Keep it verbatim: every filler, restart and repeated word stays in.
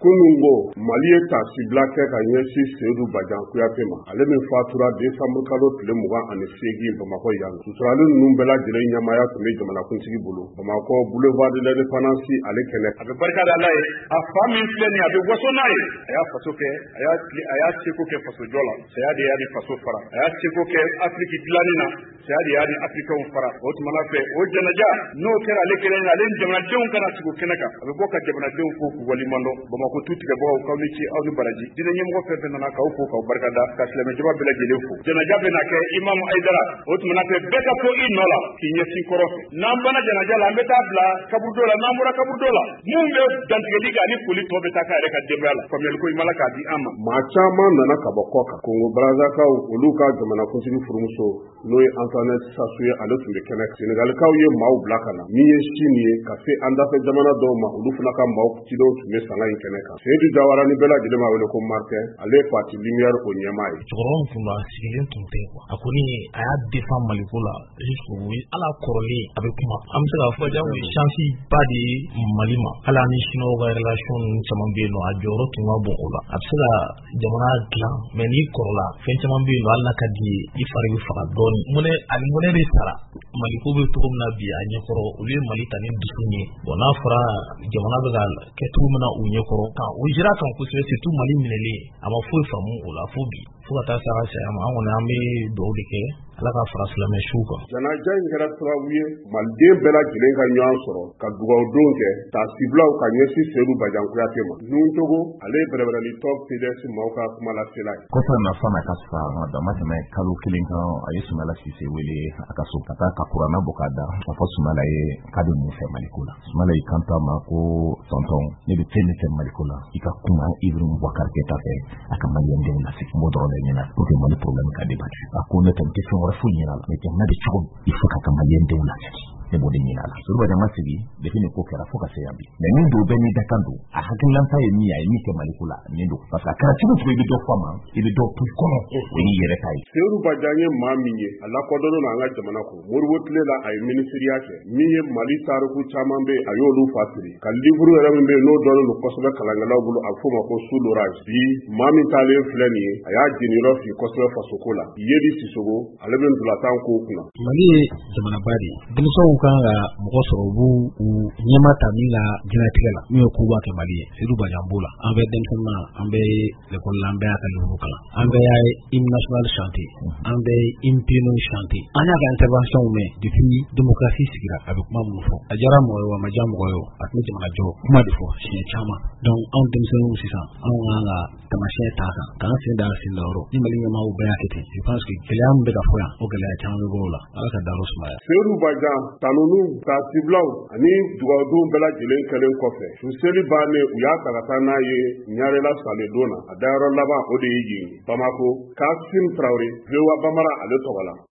Kunungo Mali ye taasibila kɛ ka ɲɛsin Seydou Badian Kuyate ma. Ale min fatura décembre kalo tile mugan ani seegin Bamakɔ yan. Suturali ninnu bɛɛ lajɛlen ɲamaya tun bɛ jamanakuntigi bolo. Bamakɔ boulevard de l'Indépendance ale kɛlɛ. A bɛ barika da Ala ye. A fa min filɛ nin ye, a bɛ waso n'a ye. A y'a faso kɛ, a y'a a y'a seko kɛ faso jɔ la. Saya de y'a ni faso fara. A y'a seko kɛ Afrique dilanni na. Saya de y'a ni Africains fara. O tumana fɛ, o janaja n'o kɛra ale kelen ale ni jamanadenw kana sigi o kɛnɛ kan. A bɛ bɔ ka jamanadenw fo k'u waliɲumandɔn. Bamakɔ tu tigɛbagaw k'aw ni ce, aw ni baraji. Diinɛ ɲɛmɔgɔ fɛn fɛn nana k'aw fo k'aw barika da, ka silamɛ jama bɛɛ lajɛlen fo. Janaja bɛ na kɛ Imam Aidara. O tumana fɛ, bɛɛ ka to i nɔ la k'i ɲɛsin kɔrɔ fɛ. N'an banna janaja la, an bɛ taa bila kaburudo la. N'an bɔra kaburudo la, mun bɛ dantigɛli kɛ ani foli tɔ bɛ taa k'a yɛrɛ ka denbaya la. Faamuyali ko ɲuman k'a di an ma. Maa caman nana ka bɔ kɔ kan. Kongo Brazzakaw olu ka jamanakuntigi furumuso n'o ye Antoinette Sassou ye ale tun bɛ kɛnɛ kan. Senegalikaw ye maaw bila ka na min ye Chine ye ka se an dafɛ jamana dɔw ma olu fana ka maaw cidenw tun bɛ sanga in kɛnɛ kan. Seydou Jawara ni bɛɛ lajɛlen b'a wele ko Martin, ale ye parti Lumière o ɲɛmaa ye. Cɛkɔrɔba min tun don a sigilen tun tɛ kuwa. A kɔni a y'a défend Maliko la jusqu'au bout. Ala kɔrɔlen a bɛ kuma. An bɛ se k'a fɔ jago ye chance ba de ye Mali ma. Hali ani Chinois ka relation caman bɛ yen nɔ a jɔyɔrɔ tun ka bon o la. A bɛ se ka jamana dilan mais n'i kɔrɔla fɛn caman bɛ yen nɔ hali n'a ka di ye i fari bɛ faga dɔɔnin. Mɔnɛ ani mɔnɛ de sara. Maliko bɛ cogo min na bi a ɲɛkɔrɔ olu ye Mali ta ni dusu ye. Bon n'a fɔra jamana bɛ ka kɛ cogo min na u ɲɛkɔrɔ kan o jira kan kosɛbɛ surtout Mali minɛlen a ma foyi faamu o la fo bi. Fo ka taa se a ka saya ma an kɔni an bɛ dugawu de kɛ Ala ka fara silamɛ suw kan. Janaja in kɛra sababu ye Maliden bɛɛ lajɛlen ka ɲɔgɔn sɔrɔ ka dugawudon kɛ taasibilaw ka ɲɛsin Seydou Badian Kuyate ma. Nuntogo ale ye bɛrɛbɛrɛli tɔ P D S maaw ka kuma lasela ye. Kɔfɛ nafa n'a ka sa a dama tɛmɛ kalo kelen kan a ye Sumala Sise wele a ka so ka taa ka kuranna bɔ k'a da k'a fɔ Sumala ye k'a bɛ mun fɛ Maliko la. Sumala y'i kanto a ma ko tonton ne bɛ fɛn min fɛ Maliko la i ka kuma Ibrahim Boubacar Keita fɛ a ka maliyɛndenw lasigi m'o dɔrɔn de ɲɛna pour que Mali problème ka débattu. A ko ne tɛ n tɛ fɛn wɛrɛ foyi ɲɛna la mais jamana bɛ cogo il faut ka ka maliyɛndenw lasigi. Ne b'o de ɲini a la. Seydou Badian ma sigi depuis nin ko kɛra fo ka se yan bi. Mais nin don bɛɛ n'i da kan don a hakililanta ye min ye a ye min kɛ Maliko la nin don parce que a kɛra cogo cogo i bɛ dɔ fɔ a ma i bɛ dɔ to i kɔnɔ o y'i yɛrɛ ta ye. Seydou Badian ye maa min ye a lakodɔnnen don an ka jamana kɔnɔ. Moribo tile la a ye minisiriya kɛ min ye Mali tariku caman bɛ a y'olu fasiri ka livre yɛrɛ min bɛ yen n'o dɔnnen don kosɛbɛ kalankɛlaw bolo a bɛ f'o ma ko sous l'orage. Bi maa min taalen filɛ nin ye a y'a jeniyɔrɔ fili kosɛbɛ fasoko la. Yedi Sissogo ale bɛ ntolantan k'o kunna. Mali ye jamanaba de ye. Denmisɛnw kan ka mɔgɔ sɔrɔ u b'u u ɲɛma ta min ka diɲɛlatigɛ la min ye kuba kɛ Mali ye. Seydou Badian b'o la. An bɛ denmisɛnnin na an bɛ l'école la an bɛ y'a ka livre kalan. An bɛ y'a ye hymne national chanté. An bɛ hymne pénal chanté. An y'a ka intervention mɛn depuis démocratie sigira a bɛ kuma mun fɔ. A diyara mɔgɔ ye wa a ma diya mɔgɔ ye o a tun bɛ jamana jɔ kuma de fɔ siɲɛ caman. Donc anw denmisɛnninw sisan anw kan ka tamasiyɛn ta kan k'an sen da sen da yɔrɔ. Ni Mali ɲɛmaaw bɛɛ y'a kɛ ten je pense que gɛlɛya min bɛ ka fɔ yan o gɛlɛya caman bɛ bɔ o la. Ala ka dayɔrɔ sumaya. Seydou Badian tanunu taasibilaw ani dugawudenw bɛɛ lajɛlen kɛlen kɔfɛ su seli bannen u y'a ta ka taa n'a ye Ɲarela Saledon na a dayɔrɔ laban o de ye yen Bamako. Kassim Traoré V O A Bambara ale tɔgɔ la.